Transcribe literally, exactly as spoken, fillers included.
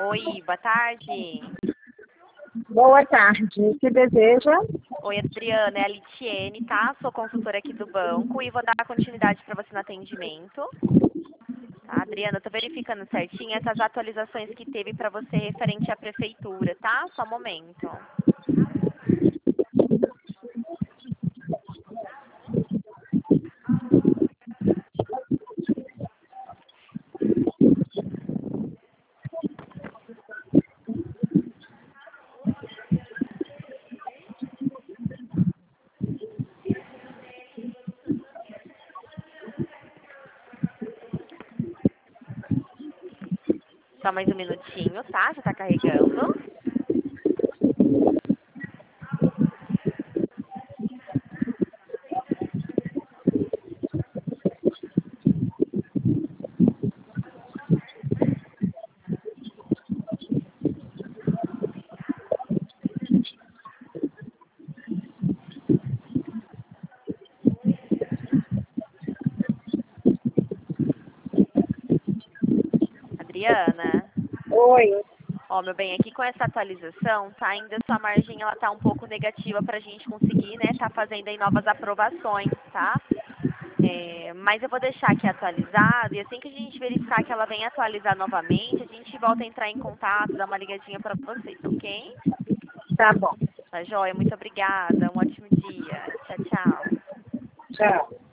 Oi, boa tarde. Boa tarde. O que deseja? Oi, Adriana, é a Litiene, tá? Sou consultora aqui do banco e vou dar continuidade para você no atendimento. Tá, Adriana, eu tô verificando certinho essas atualizações que teve para você referente à prefeitura, tá? Só um momento. Só mais um minutinho, tá? Já tá carregando. Adriana? Oi. Ó, meu bem, aqui com essa atualização, tá? Ainda sua margem, ela tá um pouco negativa pra gente conseguir, né? Tá fazendo aí novas aprovações, tá? É, mas eu vou deixar aqui atualizado e assim que a gente verificar que ela vem atualizar novamente, a gente volta a entrar em contato, dar uma ligadinha pra vocês, ok? Tá bom. Tá joia? Muito obrigada. Um ótimo dia. Tchau, tchau. Tchau.